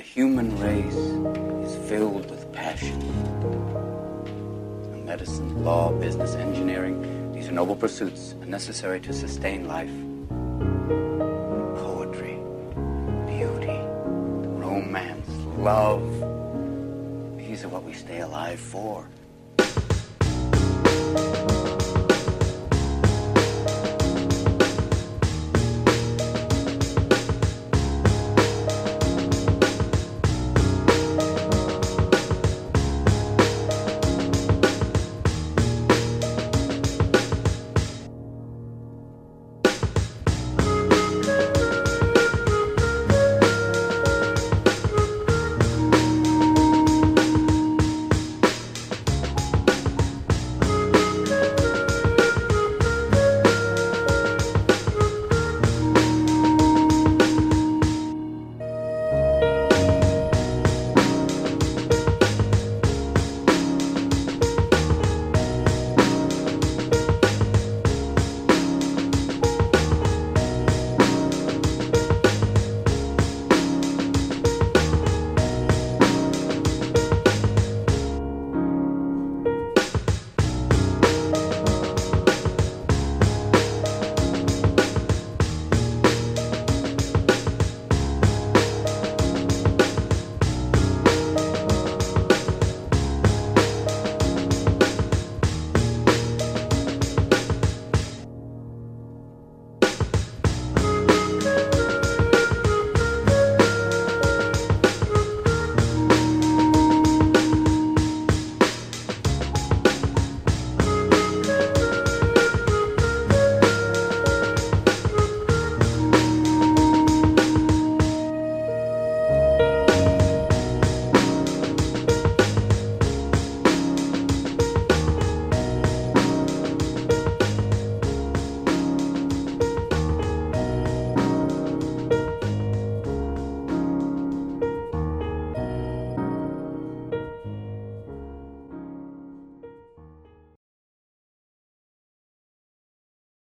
human race is filled with passion. Medicine, law, business, engineering, these are noble pursuits and necessary to sustain life. Poetry, beauty, romance, love, these are what we stay alive for.